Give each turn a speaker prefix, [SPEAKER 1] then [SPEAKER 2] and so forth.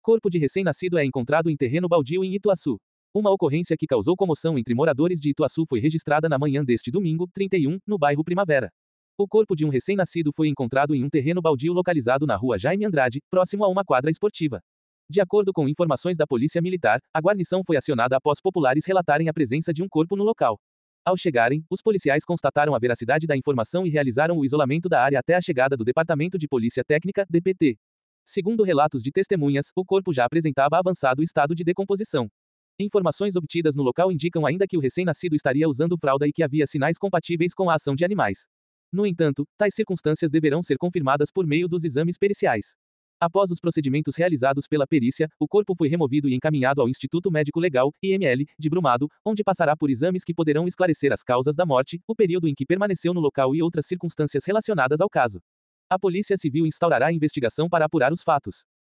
[SPEAKER 1] Corpo de recém-nascido é encontrado em terreno baldio em Ituaçu. Uma ocorrência que causou comoção entre moradores de Ituaçu foi registrada na manhã deste domingo, 31, no bairro Primavera. O corpo de um recém-nascido foi encontrado em um terreno baldio localizado na rua Jaime Andrade, próximo a uma quadra esportiva. De acordo com informações da Polícia Militar, a guarnição foi acionada após populares relatarem a presença de um corpo no local. Ao chegarem, os policiais constataram a veracidade da informação e realizaram o isolamento da área até a chegada do Departamento de Polícia Técnica, DPT. Segundo relatos de testemunhas, o corpo já apresentava avançado estado de decomposição. Informações obtidas no local indicam ainda que o recém-nascido estaria usando fralda e que havia sinais compatíveis com a ação de animais. No entanto, tais circunstâncias deverão ser confirmadas por meio dos exames periciais. Após os procedimentos realizados pela perícia, o corpo foi removido e encaminhado ao Instituto Médico Legal, IML, de Brumado, onde passará por exames que poderão esclarecer as causas da morte, o período em que permaneceu no local e outras circunstâncias relacionadas ao caso. A Polícia Civil instaurará a investigação para apurar os fatos.